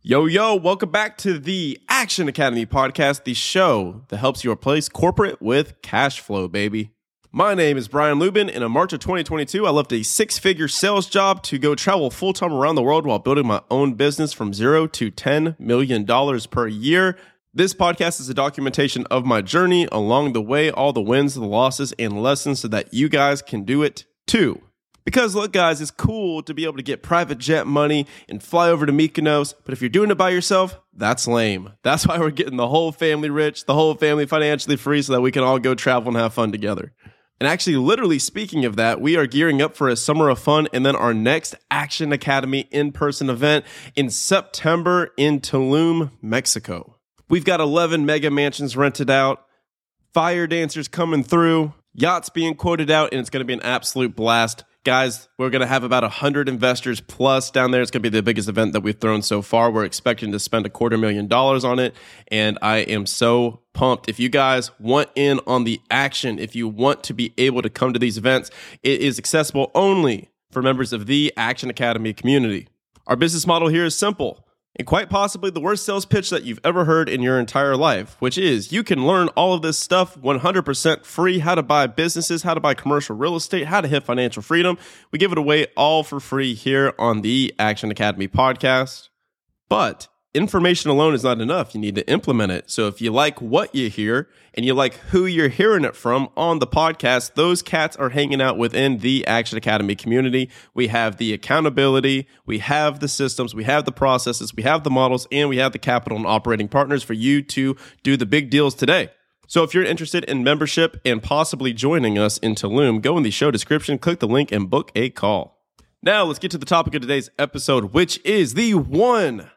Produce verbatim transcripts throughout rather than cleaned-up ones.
Yo, yo, welcome back to the Action Academy podcast, the show that helps you replace corporate with cash flow, baby. My name is Brian Lubin, and in March of twenty twenty-two, I left a six-figure sales job to go travel full-time around the world while building my own business from zero to ten million dollars per year. This podcast is a documentation of my journey along the way, all the wins, the losses, and lessons so that you guys can do it too. Because look, guys, it's cool to be able to get private jet money and fly over to Mykonos, but if you're doing it by yourself, that's lame. That's why we're getting the whole family rich, the whole family financially free so that we can all go travel and have fun together. And actually, literally speaking of that, we are gearing up for a summer of fun and then our next Action Academy in-person event in September in Tulum, Mexico. We've got eleven mega mansions rented out, fire dancers coming through, yachts being quoted out, and it's going to be an absolute blast. Guys, we're going to have about one hundred investors plus down there. It's going to be the biggest event that we've thrown so far. We're expecting to spend a quarter million dollars on it, and I am so pumped. If you guys want in on the action, if you want to be able to come to these events, it is accessible only for members of the Action Academy community. Our business model here is simple, and quite possibly the worst sales pitch that you've ever heard in your entire life, which is you can learn all of this stuff one hundred percent free, how to buy businesses, how to buy commercial real estate, how to hit financial freedom. We give it away all for free here on the Action Academy podcast. But information alone is not enough. You need to implement it. So if you like what you hear and you like who you're hearing it from on the podcast, those cats are hanging out within the Action Academy community. We have the accountability, we have the systems, we have the processes, we have the models, and we have the capital and operating partners for you to do the big deals today. So if you're interested in membership and possibly joining us in Tulum, go in the show description, click the link, and book a call. Now let's get to the topic of today's episode, which is the one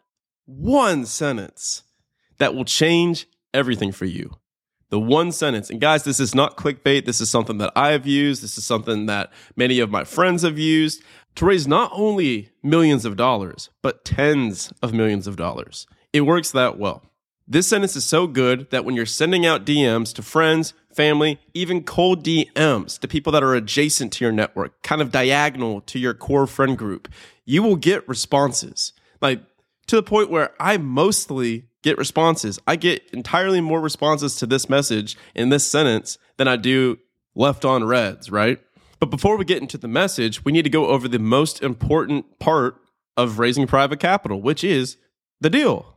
One sentence that will change everything for you. The one sentence. And guys, this is not clickbait. This is something that I have used. This is something that many of my friends have used to raise not only millions of dollars, but tens of millions of dollars. It works that well. This sentence is so good that when you're sending out D Ms to friends, family, even cold D Ms to people that are adjacent to your network, kind of diagonal to your core friend group, you will get responses. Like, to the point where I mostly get responses. I get entirely more responses to this message in this sentence than I do left on reds, right? But before we get into the message, we need to go over the most important part of raising private capital, which is the deal.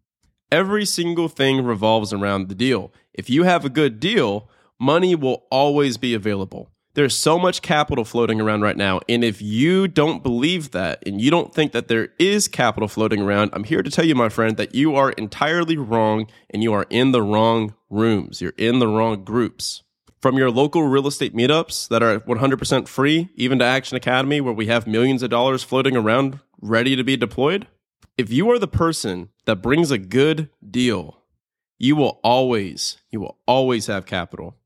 Every single thing revolves around the deal. If you have a good deal, money will always be available. There's so much capital floating around right now. And if you don't believe that and you don't think that there is capital floating around, I'm here to tell you, my friend, that you are entirely wrong and you are in the wrong rooms. You're in the wrong groups. From your local real estate meetups that are one hundred percent free, even to Action Academy, where we have millions of dollars floating around ready to be deployed. If you are the person that brings a good deal, you will always, you will always have capital.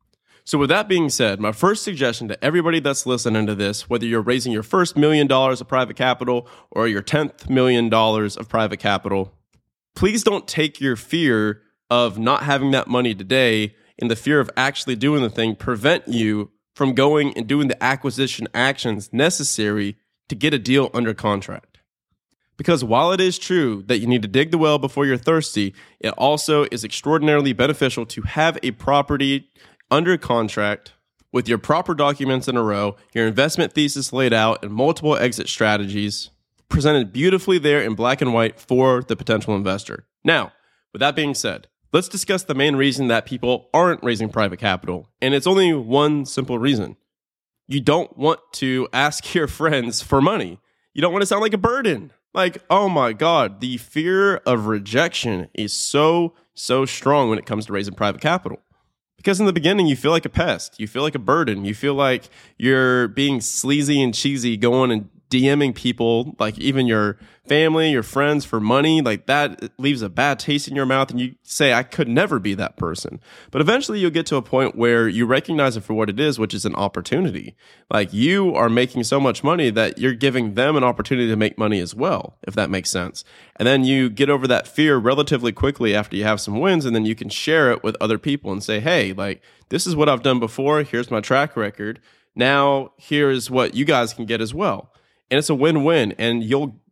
So with that being said, my first suggestion to everybody that's listening to this, whether you're raising your first million dollars of private capital or your tenth million dollars of private capital, please don't take your fear of not having that money today and the fear of actually doing the thing prevent you from going and doing the acquisition actions necessary to get a deal under contract. Because while it is true that you need to dig the well before you're thirsty, it also is extraordinarily beneficial to have a property under contract with your proper documents in a row, your investment thesis laid out, and multiple exit strategies presented beautifully there in black and white for the potential investor. Now, with that being said, let's discuss the main reason that people aren't raising private capital. And it's only one simple reason. You don't want to ask your friends for money. You don't want to sound like a burden. Like, oh my God, the fear of rejection is so, so strong when it comes to raising private capital. Because in the beginning, you feel like a pest. You feel like a burden. You feel like you're being sleazy and cheesy, going and DMing people, like even your family, your friends for money. Like that leaves a bad taste in your mouth. And you say, I could never be that person. But eventually you'll get to a point where you recognize it for what it is, which is an opportunity. Like you are making so much money that you're giving them an opportunity to make money as well, if that makes sense. And then you get over that fear relatively quickly after you have some wins. And then you can share it with other people and say, hey, like this is what I've done before. Here's my track record. Now here's what you guys can get as well. And it's a win-win, and you'll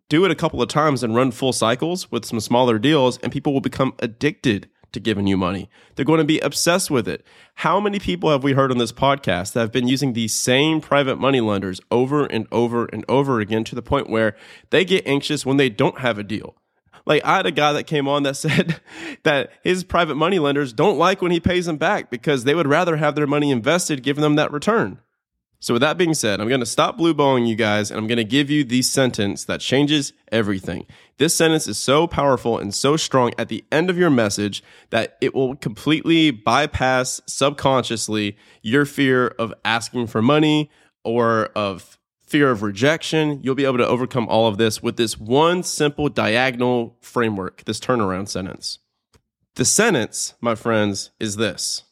do it a couple of times and run full cycles with some smaller deals, and people will become addicted to giving you money. They're going to be obsessed with it. How many people have we heard on this podcast that have been using these same private money lenders over and over and over again to the point where they get anxious when they don't have a deal? Like, I had a guy that came on that said that his private money lenders don't like when he pays them back because they would rather have their money invested, giving them that return. So with that being said, I'm going to stop blue balling you guys, and I'm going to give you the sentence that changes everything. This sentence is so powerful and so strong at the end of your message that it will completely bypass subconsciously your fear of asking for money or of fear of rejection. You'll be able to overcome all of this with this one simple diagonal framework, this turnaround sentence. The sentence, my friends, is this.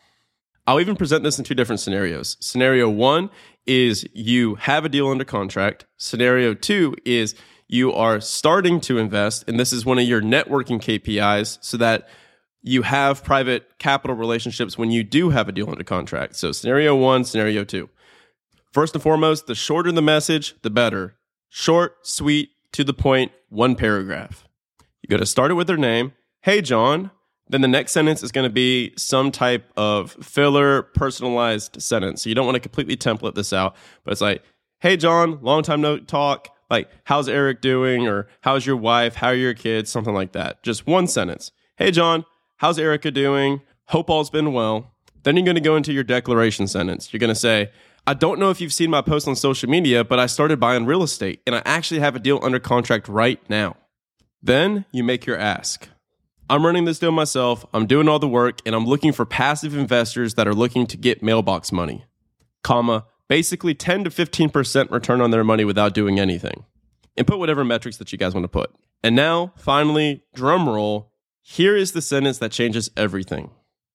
I'll even present this in two different scenarios. Scenario one is you have a deal under contract. Scenario two is you are starting to invest, and this is one of your networking K P Is so that you have private capital relationships when you do have a deal under contract. So scenario one, scenario two. First and foremost, the shorter the message, the better. Short, sweet, to the point, one paragraph. You got to start it with their name. Hey, John. Then the next sentence is going to be some type of filler, personalized sentence. So you don't want to completely template this out, but it's like, hey, John, long time no talk. Like, how's Eric doing? Or how's your wife? How are your kids? Something like that. Just one sentence. Hey, John, how's Erica doing? Hope all's been well. Then you're going to go into your declaration sentence. You're going to say, I don't know if you've seen my post on social media, but I started buying real estate and I actually have a deal under contract right now. Then you make your ask. I'm running this deal myself, I'm doing all the work, and I'm looking for passive investors that are looking to get mailbox money, comma, basically ten to fifteen percent return on their money without doing anything. And put whatever metrics that you guys want to put. And now, finally, drum roll, here is the sentence that changes everything.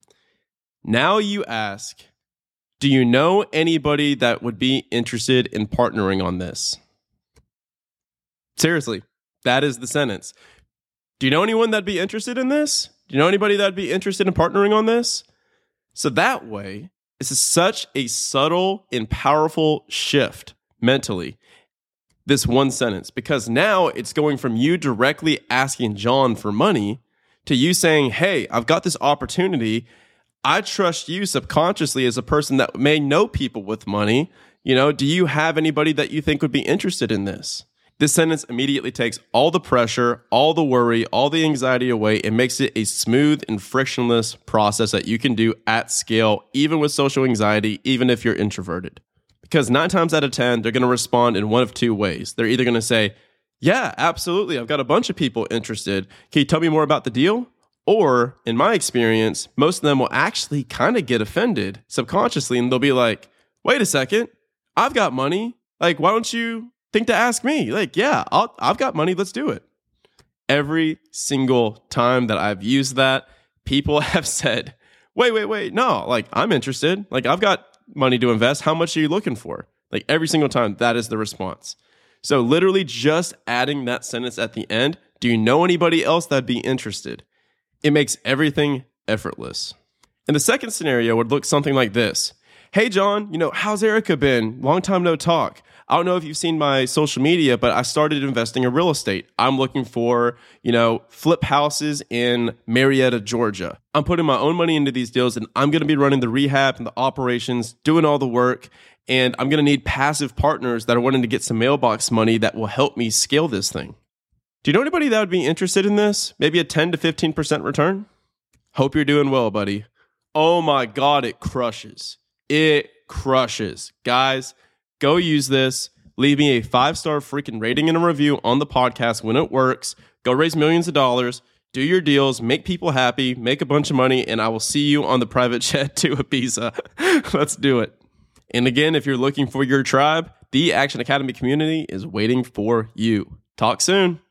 Now you ask, do you know anybody that would be interested in partnering on this? Seriously, that is the sentence. Do you know anyone that'd be interested in this? Do you know anybody that'd be interested in partnering on this? So that way, this is such a subtle and powerful shift mentally, this one sentence, because now it's going from you directly asking John for money to you saying, hey, I've got this opportunity. I trust you subconsciously as a person that may know people with money. You know, do you have anybody that you think would be interested in this? This sentence immediately takes all the pressure, all the worry, all the anxiety away and makes it a smooth and frictionless process that you can do at scale, even with social anxiety, even if you're introverted. Because nine times out of ten, they're going to respond in one of two ways. They're either going to say, yeah, absolutely, I've got a bunch of people interested. Can you tell me more about the deal? Or, in my experience, most of them will actually kind of get offended subconsciously and they'll be like, wait a second, I've got money. Like, why don't you think to ask me? Like, yeah, I'll, I've got money. Let's do it. Every single time that I've used that, people have said, wait, wait, wait. No, like, I'm interested. Like, I've got money to invest. How much are you looking for? Like, every single time, that is the response. So literally just adding that sentence at the end, do you know anybody else that'd be interested? It makes everything effortless. And the second scenario would look something like this. Hey, John, you know, how's Erica been? Long time no talk. I don't know if you've seen my social media, but I started investing in real estate. I'm looking for, you know, flip houses in Marietta, Georgia. I'm putting my own money into these deals and I'm going to be running the rehab and the operations, doing all the work. And I'm going to need passive partners that are wanting to get some mailbox money that will help me scale this thing. Do you know anybody that would be interested in this? Maybe a ten to fifteen percent return? Hope you're doing well, buddy. Oh my God, it crushes. It crushes. Guys, go use this. Leave me a five-star freaking rating and a review on the podcast when it works. Go raise millions of dollars. Do your deals. Make people happy. Make a bunch of money. And I will see you on the private jet to Ibiza. Let's do it. And again, if you're looking for your tribe, the Action Academy community is waiting for you. Talk soon.